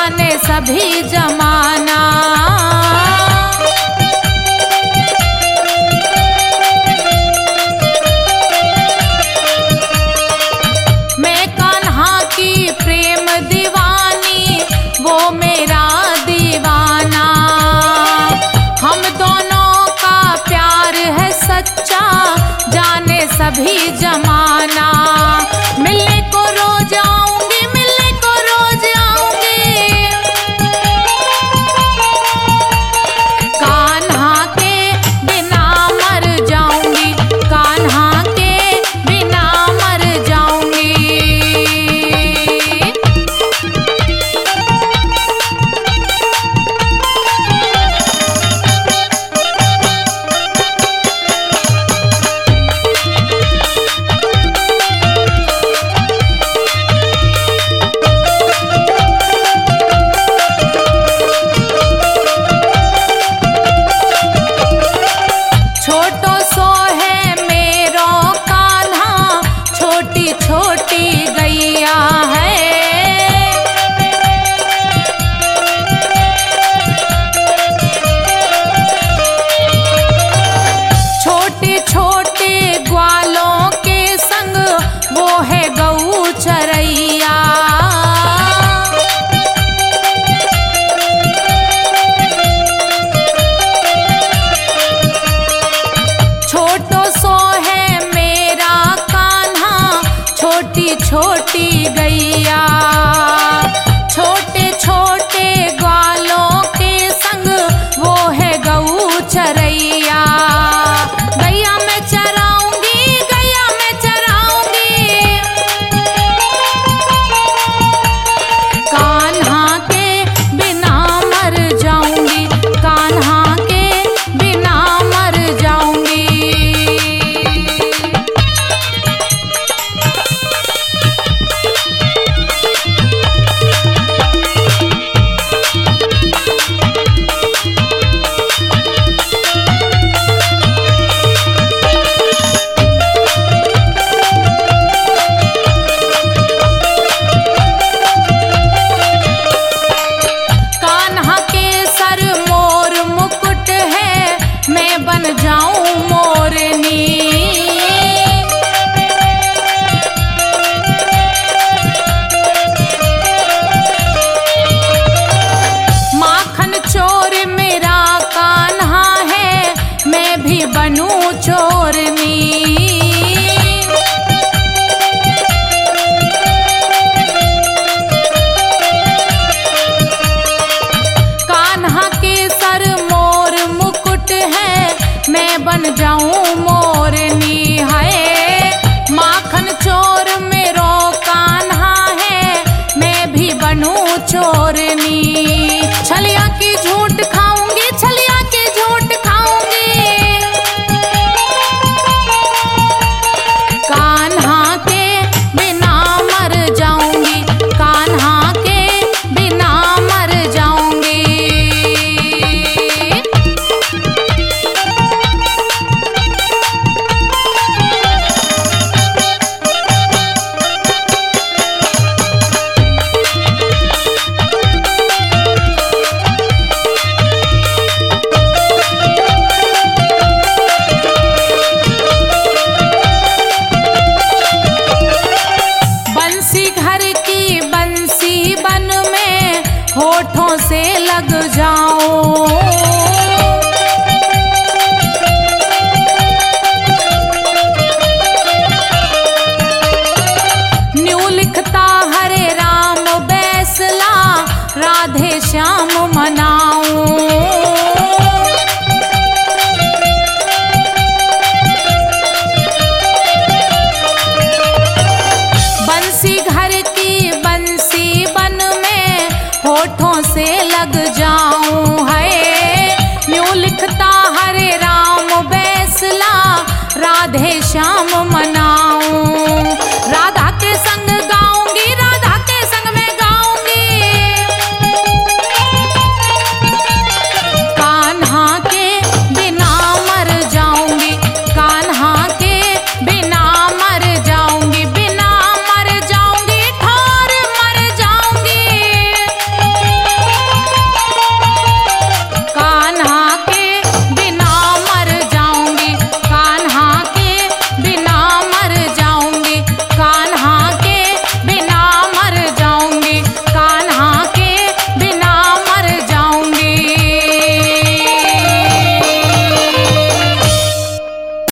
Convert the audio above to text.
जाने सभी जमाना। मैं कान्हा की प्रेम दीवानी, वो मेरा दीवाना। हम दोनों का प्यार है सच्चा, जाने सभी जमाना। मिलने को रोज आऊंगी, मिलने को रोज आऊंगी, कान्हा के बिना मर जाऊंगी, कान्हा के बिना मर जाऊंगी। छोटो सो है मेरो कान्हा, छोटी छोटी गैया है। छोटे छोटे ग्वालों के संग वो है गऊ चरैया। छोटो सो है मेरा कान्हा, छोटी छोटी गैया। छोटे छोटे ग्वालों के संग वो है गऊ चरैया। गैया मैं चराऊंगी, गैया मैं चराऊंगी, कान्हा के बिना मर जाऊंगी, कान्हा के बिना मर जाऊंगी। कान्हा के सर मोर मुकुट है, मैं बन जाऊं मोरनी। माखन चोर मेरा कान्हा है, मैं भी बनूं चोरनी। कान्हा के सर मोर मुकुट है, मैं बन जाऊं मोरनी है। माखन चोर मेरो कान्हा है, मैं भी बनूं चोरनी। छलिया की झूठ खाऊंगी, छलिया की झूठ खाऊंगी, कान्हा के बिना मर जाऊंगी, कान्हा के बिना मर जाऊंगी। बंसी घर की बंसी बन में होठों से लग जाऊं। न्यू लिखता हरे राम बैसला, राधे श्याम मनाऊं। बंसी घर की बंसी बन में होठों से लग जाऊं है। न्यू लिखता हरे राम बैसला, राधे श्याम मना